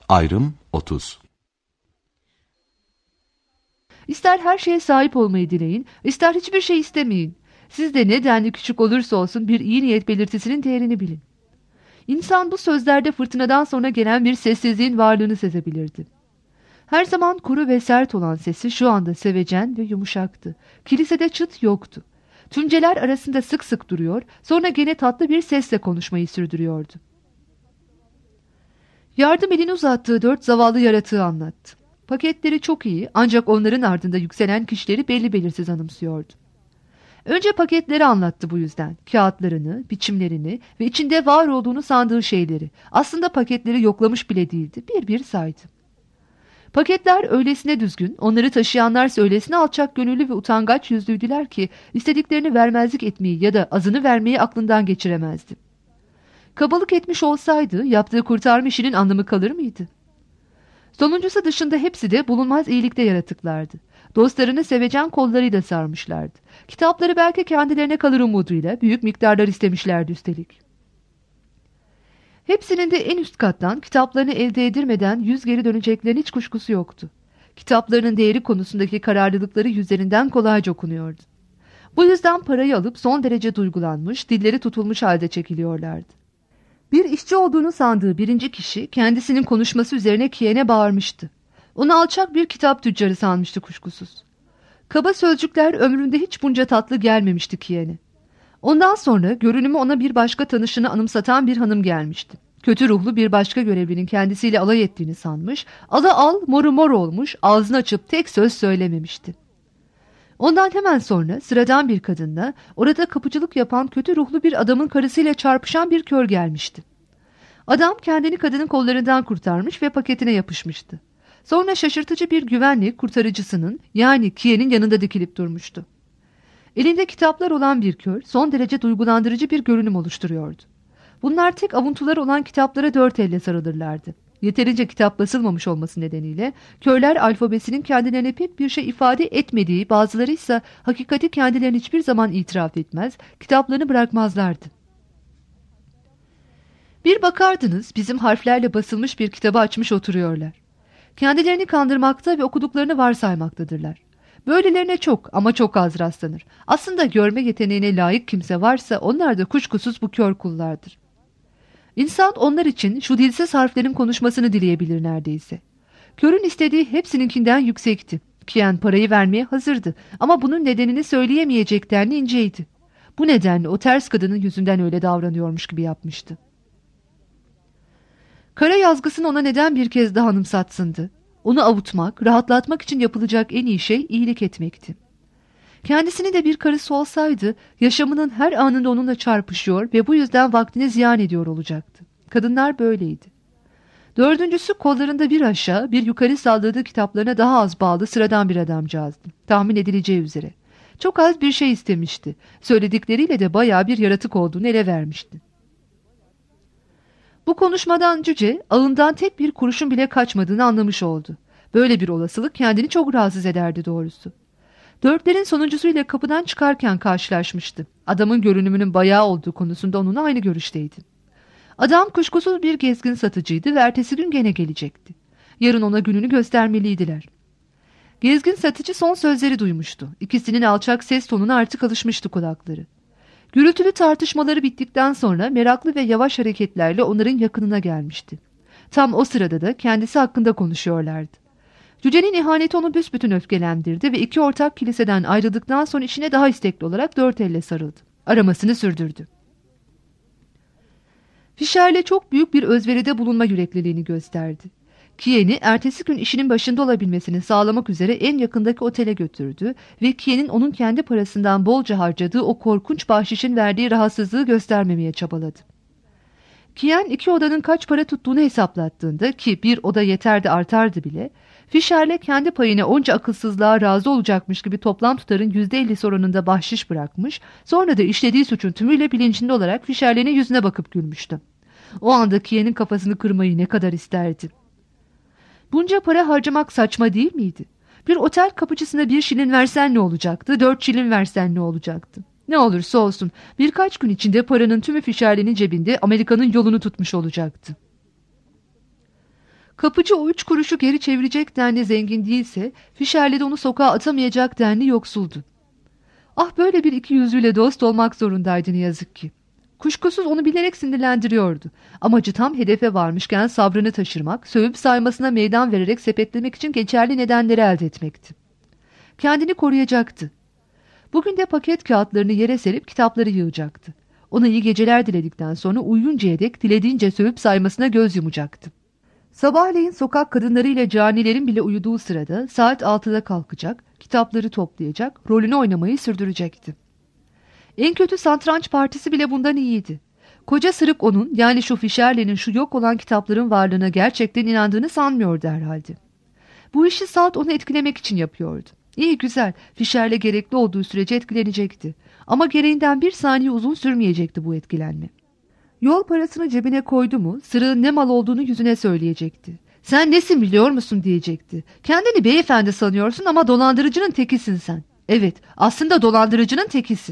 Ayrım 30. İster her şeye sahip olmayı dileyin, ister hiçbir şey istemeyin. Siz de ne denli küçük olursa olsun bir iyi niyet belirtisinin değerini bilin. İnsan bu sözlerde fırtınadan sonra gelen bir sessizliğin varlığını sezebilirdi. Her zaman kuru ve sert olan sesi şu anda sevecen ve yumuşaktı. Kilisede çıt yoktu. Tümceler arasında sık sık duruyor, sonra gene tatlı bir sesle konuşmayı sürdürüyordu. Yardım elini uzattığı 4 zavallı yaratığı anlattı. Paketleri çok iyi, ancak onların ardında yükselen kişileri belli belirsiz anımsıyordu. Önce paketleri anlattı bu yüzden. Kağıtlarını, biçimlerini ve içinde var olduğunu sandığı şeyleri. Aslında paketleri yoklamış bile değildi. Bir bir saydı. Paketler öylesine düzgün, onları taşıyanlar öylesine alçak gönüllü ve utangaç yüzlüydüler ki istediklerini vermezlik etmeyi ya da azını vermeyi aklından geçiremezdi. Kabalık etmiş olsaydı yaptığı kurtarma işinin anlamı kalır mıydı? Sonuncusu dışında hepsi de bulunmaz iyilikte yaratıklardı. Dostlarını sevecen kollarıyla sarmışlardı. Kitapları belki kendilerine kalır umuduyla büyük miktarlar istemişlerdi üstelik. Hepsinin de en üst kattan kitaplarını elde edilmeden yüz geri döneceklerinin hiç kuşkusu yoktu. Kitaplarının değeri konusundaki kararlılıkları yüzlerinden kolayca okunuyordu. Bu yüzden parayı alıp son derece duygulanmış, dilleri tutulmuş halde çekiliyorlardı. Bir işçi olduğunu sandığı birinci kişi kendisinin konuşması üzerine Kiyen'e bağırmıştı. Onu alçak bir kitap tüccarı sanmıştı kuşkusuz. Kaba sözcükler ömründe hiç bunca tatlı gelmemişti Kiyen'e. Ondan sonra görünümü ona bir başka tanışını anımsatan bir hanım gelmişti. Kötü ruhlu bir başka görevlinin kendisiyle alay ettiğini sanmış, ala al moru mor olmuş, ağzını açıp tek söz söylememişti. Ondan hemen sonra sıradan bir kadınla orada kapıcılık yapan kötü ruhlu bir adamın karısıyla çarpışan bir kör gelmişti. Adam kendini kadının kollarından kurtarmış ve paketine yapışmıştı. Sonra şaşırtıcı bir güvenlik kurtarıcısının yani Kiyen'in yanında dikilip durmuştu. Elinde kitaplar olan bir kör son derece duygulandırıcı bir görünüm oluşturuyordu. Bunlar tek avuntuları olan kitaplara 4 elle sarılırlardı. Yeterince kitap basılmamış olması nedeniyle körler alfabesinin kendilerine pek bir şey ifade etmediği, bazıları ise hakikati kendilerine hiçbir zaman itiraf etmez, kitaplarını bırakmazlardı. Bir bakardınız bizim harflerle basılmış bir kitabı açmış oturuyorlar. Kendilerini kandırmakta ve okuduklarını varsaymaktadırlar. Böylelerine çok ama çok az rastlanır. Aslında görme yeteneğine layık kimse varsa onlar da kuşkusuz bu kör kullardır. İnsan onlar için şu dilsiz harflerin konuşmasını dileyebilir neredeyse. Körün istediği hepsininkinden yüksekti. Kiyen parayı vermeye hazırdı ama bunun nedenini söyleyemeyecek denli inceydi. Bu nedenle o ters kadının yüzünden öyle davranıyormuş gibi yapmıştı. Kara yazgısını ona neden bir kez daha anımsatsındı? Onu avutmak, rahatlatmak için yapılacak en iyi şey iyilik etmekti. Kendisinin de bir karısı olsaydı yaşamının her anında onunla çarpışıyor ve bu yüzden vaktini ziyan ediyor olacaktı. Kadınlar böyleydi. Dördüncüsü kollarında bir aşağı bir yukarı salladığı kitaplarına daha az bağlı sıradan bir adamcağızdı. Tahmin edileceği üzere. Çok az bir şey istemişti. Söyledikleriyle de bayağı bir yaratık olduğunu ele vermişti. Bu konuşmadan Cüce ağından tek bir kuruşun bile kaçmadığını anlamış oldu. Böyle bir olasılık kendini çok rahatsız ederdi doğrusu. Dörtlerin sonuncusuyla kapıdan çıkarken karşılaşmıştı. Adamın görünümünün bayağı olduğu konusunda onunla aynı görüşteydi. Adam kuşkusuz bir gezgin satıcıydı ve ertesi gün gene gelecekti. Yarın ona gününü göstermeliydiler. Gezgin satıcı son sözleri duymuştu. İkisinin alçak ses tonuna artık alışmıştı kulakları. Gürültülü tartışmaları bittikten sonra meraklı ve yavaş hareketlerle onların yakınına gelmişti. Tam o sırada da kendisi hakkında konuşuyorlardı. Cücenin ihaneti onu büsbütün öfkelendirdi ve iki ortak kiliseden ayrıldıktan sonra işine daha istekli olarak 4 elle sarıldı. Aramasını sürdürdü. Fischer'le çok büyük bir özveride bulunma yürekliliğini gösterdi. Kiyen'i ertesi gün işinin başında olabilmesini sağlamak üzere en yakındaki otele götürdü ve Kiyen'in onun kendi parasından bolca harcadığı o korkunç bahşişin verdiği rahatsızlığı göstermemeye çabaladı. Kiyen 2 odanın kaç para tuttuğunu hesaplattığında ki bir oda yeterdi artardı bile, Fischer'le kendi payına onca akılsızlığa razı olacakmış gibi toplam tutarın %50 oranında bahşiş bırakmış, sonra da işlediği suçun tümüyle bilincinde olarak Fischer'lerin yüzüne bakıp gülmüştü. O anda Kiyen'in kafasını kırmayı ne kadar isterdi. Bunca para harcamak saçma değil miydi? Bir otel kapıcısına 1 şilin versen ne olacaktı, 4 şilin versen ne olacaktı? Ne olursa olsun birkaç gün içinde paranın tümü Fischer'lerin cebinde Amerika'nın yolunu tutmuş olacaktı. Kapıcı o 3 kuruşu geri çevirecek denli zengin değilse, Fischer'le de onu sokağa atamayacak denli yoksuldu. Ah, böyle bir ikiyüzlüyle dost olmak zorundaydı ne yazık ki. Kuşkusuz onu bilerek sinirlendiriyordu. Amacı tam hedefe varmışken sabrını taşırmak, sövüp saymasına meydan vererek sepetlemek için geçerli nedenleri elde etmekti. Kendini koruyacaktı. Bugün de paket kağıtlarını yere serip kitapları yığacaktı. Ona iyi geceler diledikten sonra uyuyuncaya dek dilediğince sövüp saymasına göz yumacaktı. Sabahleyin sokak kadınları ile canilerin bile uyuduğu sırada saat 6'da kalkacak, kitapları toplayacak, rolünü oynamayı sürdürecekti. En kötü satranç partisi bile bundan iyiydi. Koca sırık onun, yani şu Fischer'lerin şu yok olan kitapların varlığına gerçekten inandığını sanmıyordu herhalde. Bu işi Salt onu etkilemek için yapıyordu. İyi güzel, Fischer'le gerekli olduğu sürece etkilenecekti. Ama gereğinden bir saniye uzun sürmeyecekti bu etkilenme. Yol parasını cebine koydu mu, sırığın ne mal olduğunu yüzüne söyleyecekti. Sen nesin biliyor musun diyecekti. Kendini beyefendi sanıyorsun ama dolandırıcının tekisin sen. Evet, aslında dolandırıcının tekisin.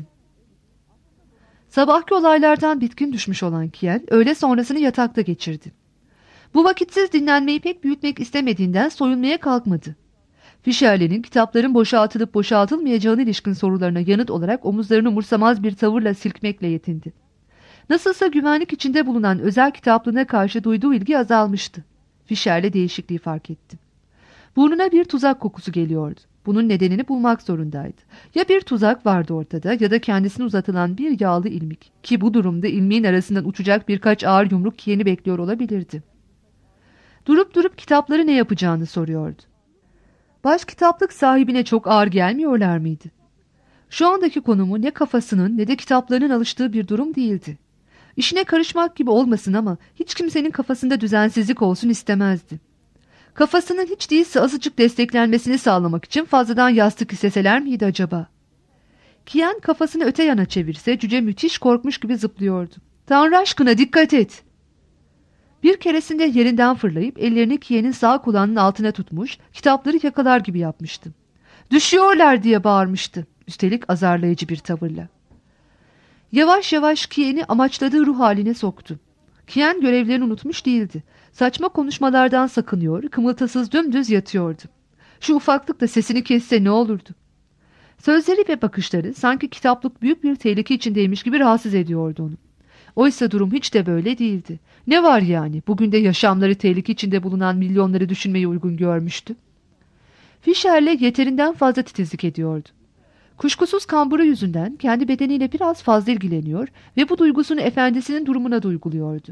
Sabahki olaylardan bitkin düşmüş olan Kien, öğle sonrasını yatakta geçirdi. Bu vakitsiz dinlenmeyi pek büyütmek istemediğinden soyunmaya kalkmadı. Fischer'lerin kitapların boşaltılıp boşaltılmayacağına ilişkin sorularına yanıt olarak omuzlarını umursamaz bir tavırla silkmekle yetindi. Nasılsa güvenlik içinde bulunan özel kitaplığına karşı duyduğu ilgi azalmıştı. Fischer'le değişikliği fark etti. Burnuna bir tuzak kokusu geliyordu. Bunun nedenini bulmak zorundaydı. Ya bir tuzak vardı ortada ya da kendisine uzatılan bir yağlı ilmik, ki bu durumda ilmiğin arasından uçacak birkaç ağır yumruk Kien'i bekliyor olabilirdi. Durup durup kitapları ne yapacağını soruyordu. Baş kitaplık sahibine çok ağır gelmiyorlar mıydı? Şu andaki konumu ne kafasının ne de kitaplarının alıştığı bir durum değildi. İşine karışmak gibi olmasın ama hiç kimsenin kafasında düzensizlik olsun istemezdi. Kafasının hiç değilse azıcık desteklenmesini sağlamak için fazladan yastık isteseler miydi acaba? Kien kafasını öte yana çevirse cüce müthiş korkmuş gibi zıplıyordu. Tanrı aşkına dikkat et! Bir keresinde yerinden fırlayıp ellerini Kien'in sağ kulağının altına tutmuş, kitapları yakalar gibi yapmıştı. Düşüyorlar diye bağırmıştı, üstelik azarlayıcı bir tavırla. Yavaş yavaş Kien'i amaçladığı ruh haline soktu. Kien görevlerini unutmuş değildi. Saçma konuşmalardan sakınıyor, kımıltısız dümdüz yatıyordu. Şu ufaklık da sesini kesse ne olurdu? Sözleri ve bakışları sanki kitaplık büyük bir tehlike içindeymiş gibi rahatsız ediyordu onu. Oysa durum hiç de böyle değildi. Ne var yani, bugün de yaşamları tehlike içinde bulunan milyonları düşünmeyi uygun görmüştü. Fischer'le yeterinden fazla titizlik ediyordu. Kuşkusuz kamburu yüzünden kendi bedeniyle biraz fazla ilgileniyor ve bu duygusunu efendisinin durumuna da uyguluyordu.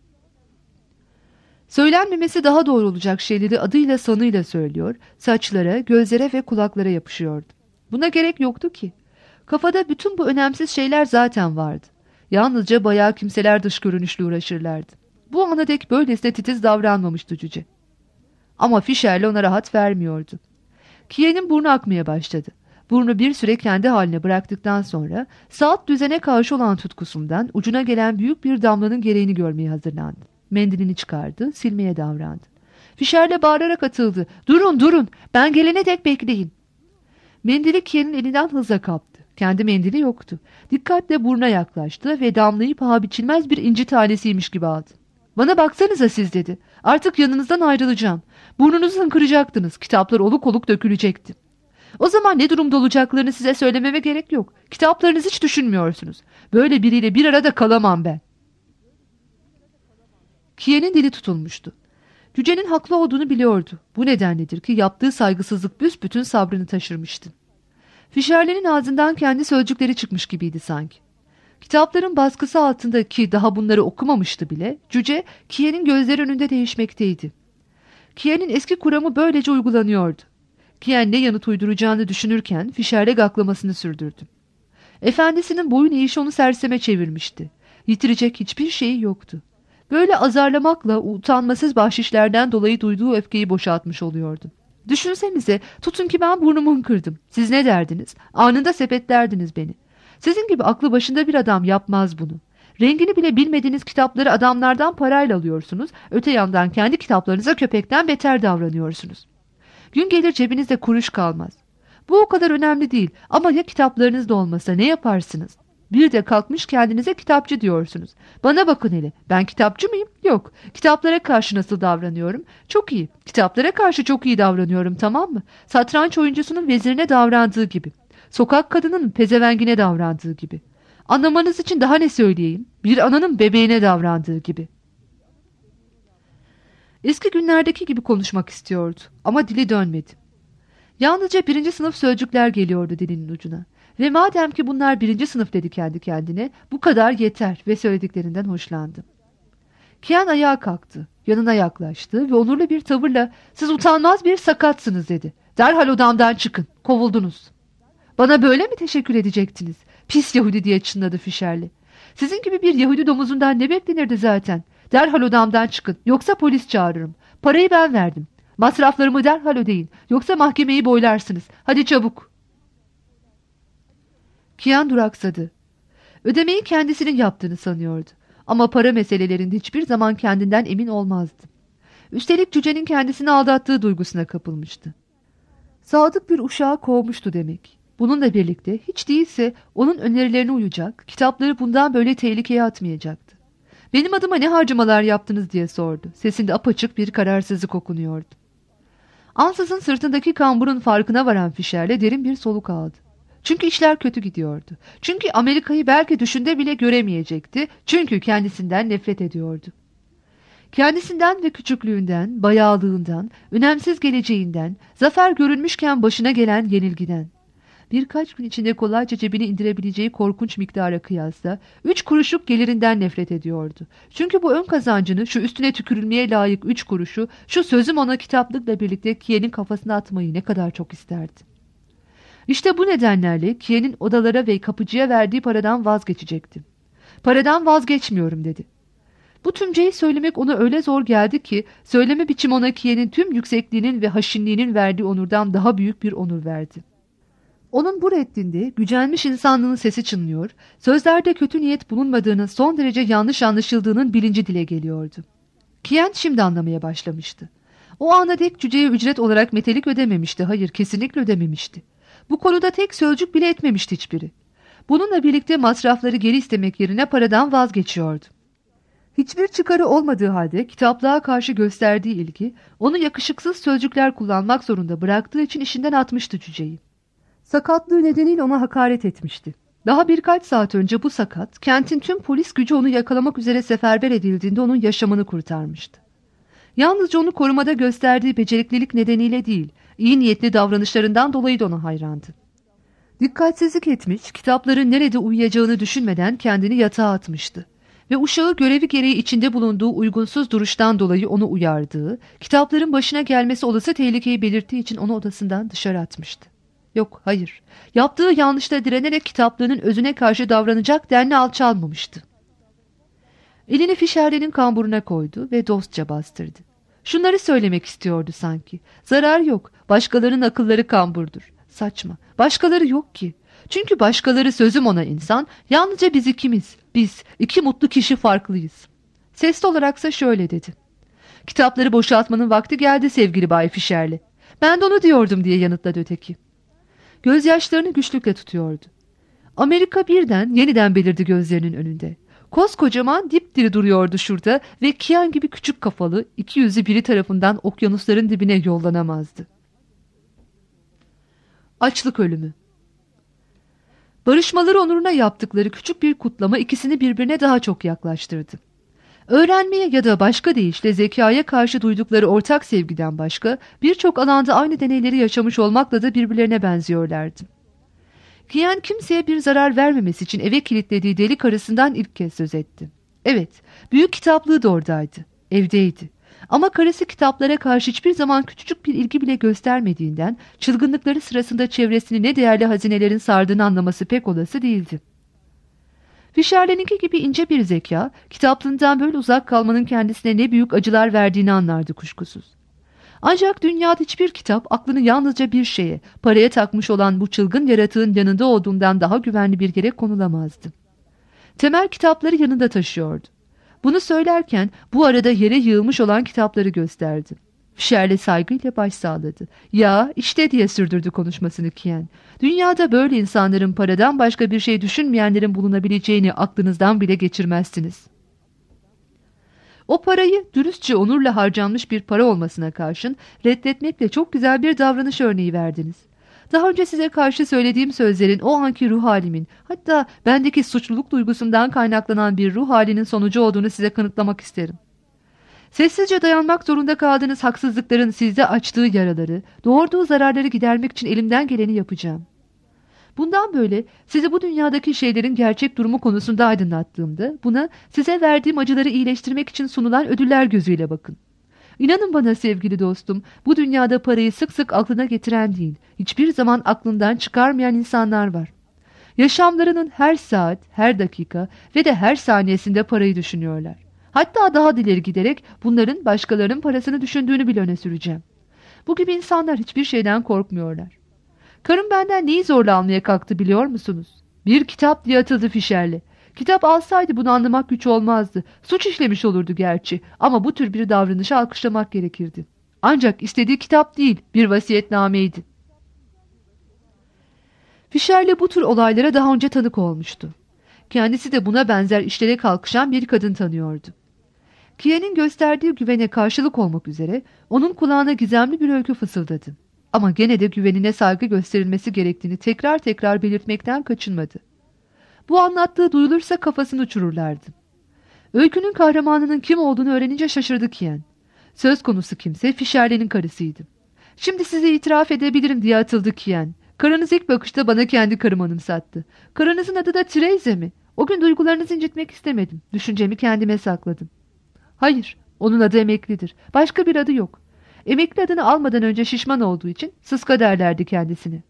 Söylenmemesi daha doğru olacak şeyleri adıyla sanıyla söylüyor, saçlara, gözlere ve kulaklara yapışıyordu. Buna gerek yoktu ki. Kafada bütün bu önemsiz şeyler zaten vardı. Yalnızca bayağı kimseler dış görünüşle uğraşırlardı. Bu ana dek böylesine titiz davranmamıştı cüce. Ama Fischer'le ona rahat vermiyordu. Kien'in burnu akmaya başladı. Burnu bir süre kendi haline bıraktıktan sonra saat düzene karşı olan tutkusundan ucuna gelen büyük bir damlanın gereğini görmeye hazırlandı. Mendilini çıkardı, silmeye davrandı. Fischer'le bağırarak atıldı. Durun durun, ben gelene dek bekleyin. Mendili Kien'in elinden hızla kaptı. Kendi mendili yoktu. Dikkatle burnuna yaklaştı ve damlayı paha biçilmez bir inci tanesiymiş gibi aldı. Bana baksanıza siz dedi. Artık yanınızdan ayrılacağım. Burnunuzu hınkıracaktınız. Kitaplar oluk oluk dökülecekti. O zaman ne durumda olacaklarını size söylememe gerek yok. Kitaplarınızı hiç düşünmüyorsunuz. Böyle biriyle bir arada kalamam ben. Kien'in dili tutulmuştu. Cücenin haklı olduğunu biliyordu. Bu nedenledir ki yaptığı saygısızlık büsbütün sabrını taşırmıştı. Fischer'lerin ağzından kendi sözcükleri çıkmış gibiydi sanki. Kitapların baskısı altında ki daha bunları okumamıştı bile, cüce Kien'in gözleri önünde değişmekteydi. Kien'in eski kuramı böylece uygulanıyordu. Kien ne yanıt uyduracağını düşünürken Fischer'le gaklamasını sürdürdü. Efendisinin boyun eğişi onu serseme çevirmişti. Yitirecek hiçbir şeyi yoktu. Böyle azarlamakla utanmasız bahşişlerden dolayı duyduğu öfkeyi boşaltmış oluyordu. Düşünsenize, tutun ki ben burnumu kırdım. Siz ne derdiniz? Anında sepetlerdiniz beni. Sizin gibi aklı başında bir adam yapmaz bunu. Rengini bile bilmediğiniz kitapları adamlardan parayla alıyorsunuz. Öte yandan kendi kitaplarınıza köpekten beter davranıyorsunuz. Gün gelir cebinizde kuruş kalmaz. Bu o kadar önemli değil ama ya kitaplarınız da olmasa ne yaparsınız? Bir de kalkmış kendinize kitapçı diyorsunuz. Bana bakın hele, ben kitapçı mıyım? Yok. Kitaplara karşı nasıl davranıyorum? Çok iyi. Kitaplara karşı çok iyi davranıyorum, tamam mı? Satranç oyuncusunun vezirine davrandığı gibi. Sokak kadının pezevengine davrandığı gibi. Anlamanız için daha ne söyleyeyim? Bir ananın bebeğine davrandığı gibi. Eski günlerdeki gibi konuşmak istiyordu ama dili dönmedi. Yalnızca 1. sınıf sözcükler geliyordu dilinin ucuna. Ve madem ki bunlar 1. sınıf dedi kendi kendine, bu kadar yeter ve söylediklerinden hoşlandı. Kian ayağa kalktı, yanına yaklaştı ve onurlu bir tavırla "Siz utanmaz bir sakatsınız" dedi. "Derhal odamdan çıkın, kovuldunuz." "Bana böyle mi teşekkür edecektiniz? Pis Yahudi" diye çınladı Fişerli. "Sizin gibi bir Yahudi domuzundan ne beklenirdi zaten? Derhal odamdan çıkın, yoksa polis çağırırım. Parayı ben verdim. Masraflarımı derhal ödeyin, yoksa mahkemeyi boylarsınız. Hadi çabuk." Kian duraksadı. Ödemeyi kendisinin yaptığını sanıyordu. Ama para meselelerinde hiçbir zaman kendinden emin olmazdı. Üstelik cücenin kendisini aldattığı duygusuna kapılmıştı. Sadık bir uşağı kovmuştu demek. Bununla birlikte hiç değilse onun önerilerine uyacak, kitapları bundan böyle tehlikeye atmayacaktı. "Benim adıma ne harcamalar yaptınız?" diye sordu. Sesinde apaçık bir kararsızlık okunuyordu. Ansızın sırtındaki kamburun farkına varan Fişer'le derin bir soluk aldı. Çünkü işler kötü gidiyordu. Çünkü Amerika'yı belki düşünde bile göremeyecekti. Çünkü kendisinden nefret ediyordu. Kendisinden ve küçüklüğünden, bayağılığından, önemsiz geleceğinden, zafer görülmüşken başına gelen yenilgiden. Birkaç gün içinde kolayca cebine indirebileceği korkunç miktara kıyasla 3 kuruşluk gelirinden nefret ediyordu. Çünkü bu ön kazancını, şu üstüne tükürülmeye layık 3 kuruşu, şu sözüm ona kitaplıkla birlikte Kien'in kafasına atmayı ne kadar çok isterdi. İşte bu nedenlerle Kien'in odalara ve kapıcıya verdiği paradan vazgeçecekti. "Paradan vazgeçmiyorum" dedi. Bu tümceyi söylemek ona öyle zor geldi ki söyleme biçimi ona Kien'in tüm yüksekliğinin ve haşinliğinin verdiği onurdan daha büyük bir onur verdi. Onun bu reddinde gücenmiş insanlığın sesi çınlıyor, sözlerde kötü niyet bulunmadığının son derece yanlış anlaşıldığının bilinci dile geliyordu. Kien şimdi anlamaya başlamıştı. O ana dek cüceye ücret olarak metelik ödememişti, hayır kesinlikle ödememişti. Bu konuda tek sözcük bile etmemişti hiçbiri. Bununla birlikte masrafları geri istemek yerine paradan vazgeçiyordu. Hiçbir çıkarı olmadığı halde kitaplığa karşı gösterdiği ilgi, onu yakışıksız sözcükler kullanmak zorunda bıraktığı için işinden atmıştı cüceyi. Sakatlığı nedeniyle ona hakaret etmişti. Daha birkaç saat önce bu sakat, kentin tüm polis gücü onu yakalamak üzere seferber edildiğinde onun yaşamını kurtarmıştı. Yalnızca onu korumada gösterdiği beceriklilik nedeniyle değil, iyi niyetli davranışlarından dolayı da ona hayrandı. Dikkatsizlik etmiş, kitapların nerede uyuyacağını düşünmeden kendini yatağa atmıştı. Ve uşağı görevi gereği içinde bulunduğu uygunsuz duruştan dolayı onu uyardığı, kitapların başına gelmesi olası tehlikeyi belirttiği için onu odasından dışarı atmıştı. Yok, hayır. Yaptığı yanlışta direnerek kitaplarının özüne karşı davranacak denli alçalmamıştı. Elini Fişerli'nin kamburuna koydu ve dostça bastırdı. Şunları söylemek istiyordu sanki. Zarar yok. Başkalarının akılları kamburdur. Saçma. Başkaları yok ki. Çünkü başkaları sözüm ona insan, yalnızca biz ikimiz. Biz, 2 mutlu kişi farklıyız. Sesli olaraksa şöyle dedi. "Kitapları boşaltmanın vakti geldi sevgili Bay Fişerli." "Ben de onu diyordum" diye yanıtladı öteki. Gözyaşlarını güçlükle tutuyordu. Amerika birden yeniden belirdi gözlerinin önünde. Koskocaman dipdiri duruyordu şurada ve Kian gibi küçük kafalı, 2 yüzlü biri tarafından okyanusların dibine yollanamazdı. Açlık ölümü. Barışmaları onuruna yaptıkları küçük bir kutlama ikisini birbirine daha çok yaklaştırdı. Öğrenmeye ya da başka deyişle zekaya karşı duydukları ortak sevgiden başka birçok alanda aynı deneyleri yaşamış olmakla da birbirlerine benziyorlardı. Kian kimseye bir zarar vermemesi için eve kilitlediği deli karısından ilk kez söz etti. Evet, büyük kitaplığı da oradaydı, evdeydi. Ama karısı kitaplara karşı hiçbir zaman küçücük bir ilgi bile göstermediğinden çılgınlıkları sırasında çevresini ne değerli hazinelerin sardığını anlaması pek olası değildi. Fişerli'ninki gibi ince bir zeka, kitaplığından böyle uzak kalmanın kendisine ne büyük acılar verdiğini anlardı kuşkusuz. Ancak dünyada hiçbir kitap aklını yalnızca bir şeye, paraya takmış olan bu çılgın yaratığın yanında olduğundan daha güvenli bir yere konulamazdı. Temel kitapları yanında taşıyordu. Bunu söylerken bu arada yere yığılmış olan kitapları gösterdi. Fischer'le saygıyla baş sağladı. Ya işte diye sürdürdü konuşmasını Kien. Dünyada böyle insanların, paradan başka bir şey düşünmeyenlerin bulunabileceğini aklınızdan bile geçirmezsiniz. O parayı dürüstçe, onurla harcanmış bir para olmasına karşın reddetmekle çok güzel bir davranış örneği verdiniz. Daha önce size karşı söylediğim sözlerin o anki ruh halimin, hatta bendeki suçluluk duygusundan kaynaklanan bir ruh halinin sonucu olduğunu size kanıtlamak isterim. Sessizce dayanmak zorunda kaldığınız haksızlıkların sizde açtığı yaraları, doğurduğu zararları gidermek için elimden geleni yapacağım. Bundan böyle sizi bu dünyadaki şeylerin gerçek durumu konusunda aydınlattığımda buna size verdiğim acıları iyileştirmek için sunulan ödüller gözüyle bakın. İnanın bana sevgili dostum, bu dünyada parayı sık sık aklına getiren değil, hiçbir zaman aklından çıkarmayan insanlar var. Yaşamlarının her saat, her dakika ve de her saniyesinde parayı düşünüyorlar. Hatta daha ileri giderek bunların başkalarının parasını düşündüğünü bile öne süreceğim. Bu gibi insanlar hiçbir şeyden korkmuyorlar. Karım benden neyi zorla almaya kalktı biliyor musunuz? Bir kitap diye atıldı Fischer'le. Kitap alsaydı bunu anlamak güç olmazdı. Suç işlemiş olurdu gerçi ama bu tür bir davranışı alkışlamak gerekirdi. Ancak istediği kitap değil, bir vasiyetnameydi. Fischer'le bu tür olaylara daha önce tanık olmuştu. Kendisi de buna benzer işlere kalkışan bir kadın tanıyordu. Kien'in gösterdiği güvene karşılık olmak üzere onun kulağına gizemli bir öykü fısıldadı. Ama gene de güvenine saygı gösterilmesi gerektiğini tekrar tekrar belirtmekten kaçınmadı. Bu anlattığı duyulursa kafasını uçururlardı. Öykünün kahramanının kim olduğunu öğrenince şaşırdı Kien. Söz konusu kimse Fischer'lerin karısıydı. Şimdi size itiraf edebilirim diye atıldı Kien. Karınız ilk bakışta bana kendi karımı anımsattı. Karınızın adı da Therese mi? O gün duygularınızı incitmek istemedim. Düşüncemi kendime sakladım. Hayır, onun adı emeklidir. Başka bir adı yok. Emekli adını almadan önce şişman olduğu için sıska derlerdi kendisine.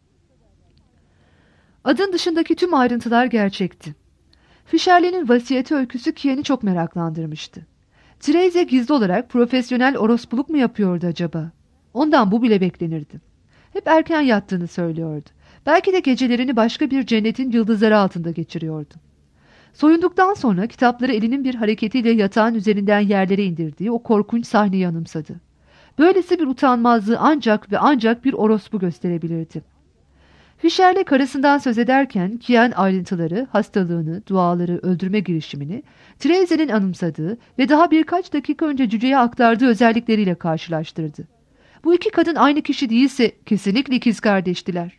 Adın dışındaki tüm ayrıntılar gerçekti. Fischer'lerin vasiyeti öyküsü Kien'i çok meraklandırmıştı. Therese gizli olarak profesyonel orospuluk mu yapıyordu acaba? Ondan bu bile beklenirdi. Hep erken yattığını söylüyordu. Belki de gecelerini başka bir cennetin yıldızları altında geçiriyordu. Soyunduktan sonra kitapları elinin bir hareketiyle yatağın üzerinden yerlere indirdiği o korkunç sahneyi anımsadı. Böylesi bir utanmazlığı ancak ve ancak bir orospu gösterebilirdi. Fischer'le karısından söz ederken Kien ayrıntıları, hastalığını, duaları, öldürme girişimini, Therese'nin anımsadığı ve daha birkaç dakika önce cüceye aktardığı özellikleriyle karşılaştırdı. Bu iki kadın aynı kişi değilse kesinlikle ikiz kardeştiler.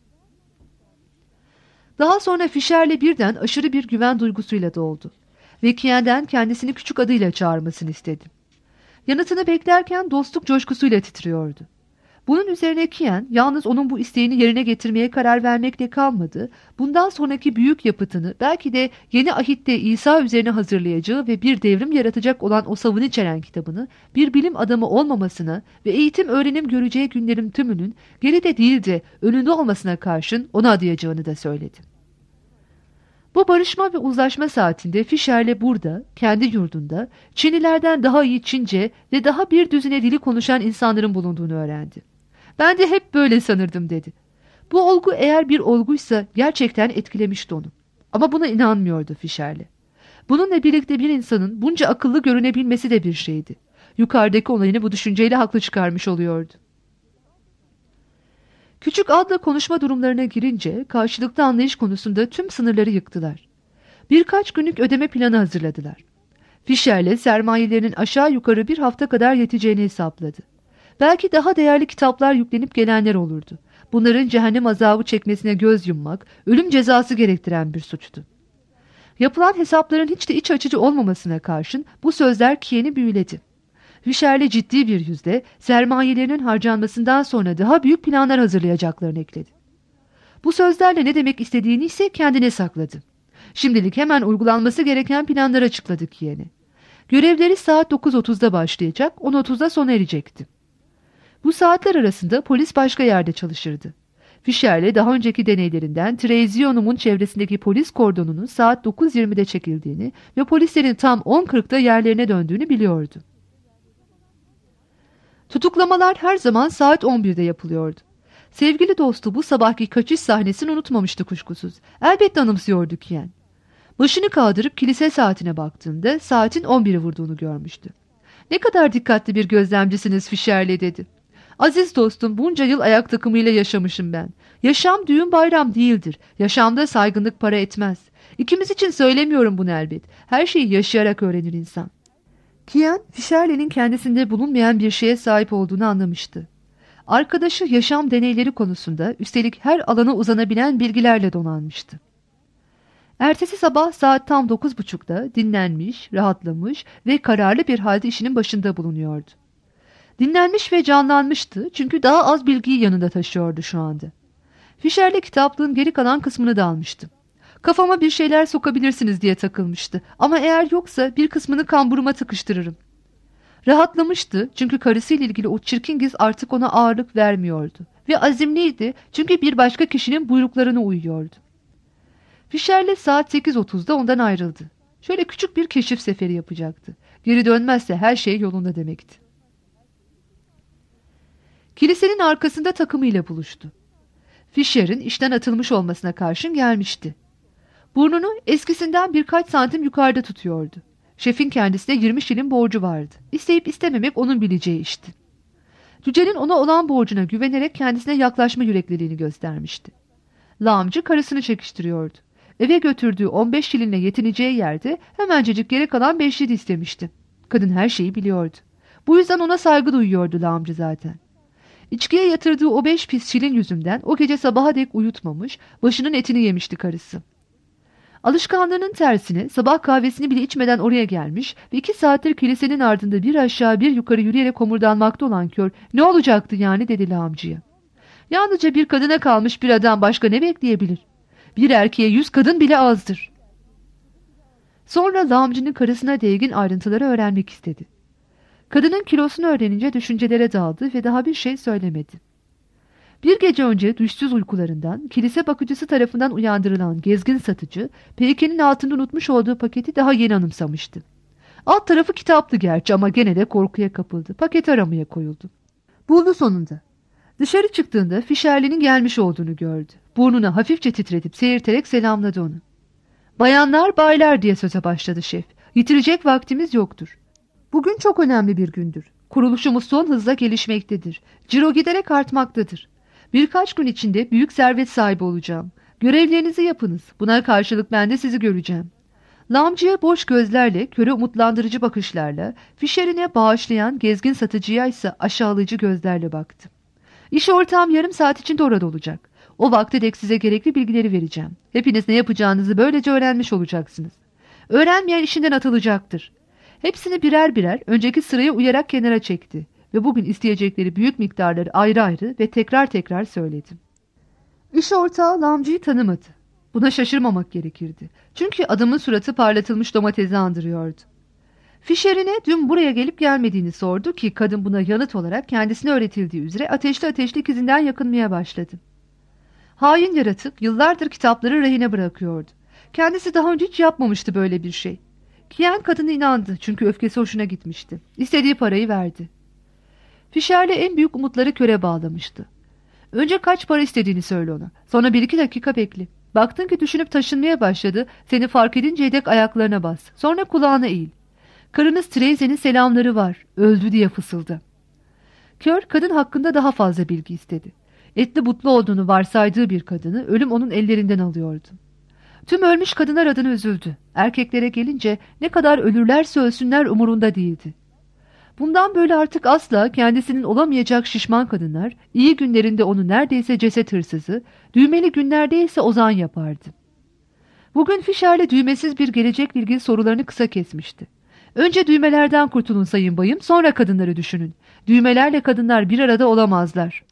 Daha sonra Fischer'le birden aşırı bir güven duygusuyla doldu ve Kien'den kendisini küçük adıyla çağırmasını istedi. Yanıtını beklerken dostluk coşkusuyla titriyordu. Bunun üzerine Kien yalnız onun bu isteğini yerine getirmeye karar vermekle kalmadı, bundan sonraki büyük yapıtını belki de yeni ahitte İsa üzerine hazırlayacağı ve bir devrim yaratacak olan o savını içeren kitabını bir bilim adamı olmamasına ve eğitim öğrenim göreceği günlerin tümünün geride değil de önünde olmasına karşın ona adayacağını da söyledi. Bu barışma ve uzlaşma saatinde Fischer'le burada, kendi yurdunda, Çinlilerden daha iyi Çince ve daha bir düzine dili konuşan insanların bulunduğunu öğrendi. Ben de hep böyle sanırdım dedi. Bu olgu eğer bir olguysa gerçekten etkilemişti onu. Ama buna inanmıyordu Fischer'le. Bununla birlikte bir insanın bunca akıllı görünebilmesi de bir şeydi. Yukarıdaki olayını bu düşünceyle haklı çıkarmış oluyordu. Küçük adla konuşma durumlarına girince karşılıklı anlayış konusunda tüm sınırları yıktılar. Birkaç günlük ödeme planı hazırladılar. Fischer'le sermayelerinin aşağı yukarı bir hafta kadar yeteceğini hesapladı. Belki daha değerli kitaplar yüklenip gelenler olurdu. Bunların cehennem azabı çekmesine göz yummak, ölüm cezası gerektiren bir suçtu. Yapılan hesapların hiç de iç açıcı olmamasına karşın bu sözler Kien'i büyüledi. Fischer'le ciddi bir yüzle sermayelerinin harcanmasından sonra daha büyük planlar hazırlayacaklarını ekledi. Bu sözlerle ne demek istediğini ise kendine sakladı. Şimdilik hemen uygulanması gereken planları açıkladı Kien'e. Görevleri saat 9.30'da başlayacak, 10.30'da sona erecekti. Bu saatler arasında polis başka yerde çalışırdı. Fischer'le daha önceki deneylerinden Trezionum'un çevresindeki polis kordonunun saat 9.20'de çekildiğini ve polislerin tam 10.40'da yerlerine döndüğünü biliyordu. Tutuklamalar her zaman saat 11'de yapılıyordu. Sevgili dostu bu sabahki kaçış sahnesini unutmamıştı kuşkusuz. Elbette anımsıyordu Kien. Başını kaldırıp kilise saatine baktığında saatin 11'i vurduğunu görmüştü. Ne kadar dikkatli bir gözlemcisiniz Fischer'le dedi. Aziz dostum, bunca yıl ayak takımıyla yaşamışım ben. Yaşam düğün bayram değildir. Yaşamda saygınlık para etmez. İkimiz için söylemiyorum bunu elbet. Her şeyi yaşayarak öğrenir insan. Kian, Fischer'le'nin kendisinde bulunmayan bir şeye sahip olduğunu anlamıştı. Arkadaşı yaşam deneyleri konusunda üstelik her alana uzanabilen bilgilerle donanmıştı. Ertesi sabah saat tam 9.30'da dinlenmiş, rahatlamış ve kararlı bir halde işinin başında bulunuyordu. Dinlenmiş ve canlanmıştı çünkü daha az bilgiyi yanında taşıyordu şu anda. Fischer'le kitaplığın geri kalan kısmını da almıştım. Kafama bir şeyler sokabilirsiniz diye takılmıştı ama eğer yoksa bir kısmını kamburuma tıkıştırırım. Rahatlamıştı çünkü karısıyla ilgili o çirkin giz artık ona ağırlık vermiyordu ve azimliydi çünkü bir başka kişinin buyruklarına uyuyordu. Fischer'le saat 8.30'da ondan ayrıldı. Şöyle küçük bir keşif seferi yapacaktı. Geri dönmezse her şey yolunda demekti. Kilisenin arkasında takımıyla buluştu. Fischer'in işten atılmış olmasına karşın gelmişti. Burnunu eskisinden birkaç santim yukarıda tutuyordu. Şefin kendisine 20 şilin borcu vardı. İsteyip istememek onun bileceği işti. Cücenin ona olan borcuna güvenerek kendisine yaklaşma yürekliliğini göstermişti. Lağımcı karısını çekiştiriyordu. Eve götürdüğü 15 şilinle yetineceği yerde hemencecik geri kalan 5 şilin istemişti. Kadın her şeyi biliyordu. Bu yüzden ona saygı duyuyordu lağımcı zaten. İçkiye yatırdığı o 5 pis şilin yüzünden o gece sabaha dek uyutmamış, başının etini yemişti karısı. Alışkanlığının tersine sabah kahvesini bile içmeden oraya gelmiş ve 2 saattir kilisenin ardında bir aşağı bir yukarı yürüyerek homurdanmakta olan kör ne olacaktı yani dedi lağımcıya. Yalnızca bir kadına kalmış bir adam başka ne bekleyebilir? Bir erkeğe 100 kadın bile azdır. Sonra lağımcının karısına değgin ayrıntıları öğrenmek istedi. Kadının kilosunu öğrenince düşüncelere daldı ve daha bir şey söylemedi. Bir gece önce düşsüz uykularından kilise bakıcısı tarafından uyandırılan gezgin satıcı peykenin altında unutmuş olduğu paketi daha yeni anımsamıştı. Alt tarafı kitaptı gerçi ama gene de korkuya kapıldı. Paket aramaya koyuldu. Buldu sonunda. Dışarı çıktığında Fischer'le'nin gelmiş olduğunu gördü. Burnunu hafifçe titretip seyirterek selamladı onu. "Bayanlar, baylar," diye söze başladı şef. "Yitirecek vaktimiz yoktur. Bugün çok önemli bir gündür. Kuruluşumuz son hızla gelişmektedir. Ciro giderek artmaktadır. Birkaç gün içinde büyük servet sahibi olacağım. Görevlerinizi yapınız. Buna karşılık ben de sizi göreceğim." Lağımcıya boş gözlerle, köre umutlandırıcı bakışlarla, Fischer'ine bağışlayan gezgin satıcıya ise aşağılayıcı gözlerle baktı. "İş ortağım yarım saat içinde orada olacak. O vakte dek size gerekli bilgileri vereceğim. Hepiniz ne yapacağınızı böylece öğrenmiş olacaksınız. Öğrenmeyen işinden atılacaktır." Hepsini birer birer önceki sıraya uyarak kenara çekti ve bugün isteyecekleri büyük miktarları ayrı ayrı ve tekrar tekrar söyledi. İş ortağı lağımcıyı tanımadı. Buna şaşırmamak gerekirdi. Çünkü adamın suratı parlatılmış domatesi andırıyordu. Fischer'ine dün buraya gelip gelmediğini sordu ki kadın buna yanıt olarak kendisine öğretildiği üzere ateşli ateşli ikizinden yakınmaya başladı. Hain yaratık yıllardır kitapları rehine bırakıyordu. Kendisi daha önce hiç yapmamıştı böyle bir şey. Kian kadına inandı çünkü öfkesi hoşuna gitmişti. İstediği parayı verdi. Fischer'le en büyük umutları köre bağlamıştı. "Önce kaç para istediğini söyle ona. Sonra 1-2 dakika bekle. Baktın ki düşünüp taşınmaya başladı. Seni fark edinceye dek ayaklarına bas. Sonra kulağına eğil. Karınız Treyze'nin selamları var. Öldü," diye fısıldı. Kör kadın hakkında daha fazla bilgi istedi. Etli butlu olduğunu varsaydığı bir kadını ölüm onun ellerinden alıyordu. Tüm ölmüş kadınlar adına üzüldü. Erkeklere gelince ne kadar ölürlerse ölsünler umurunda değildi. Bundan böyle artık asla kendisinin olamayacak şişman kadınlar, iyi günlerinde onu neredeyse ceset hırsızı, düğmeli günlerde ise ozan yapardı. Bugün Fischer'le düğmesiz bir gelecekle ilgili sorularını kısa kesmişti. "Önce düğmelerden kurtulun sayın bayım, sonra kadınları düşünün. Düğmelerle kadınlar bir arada olamazlar."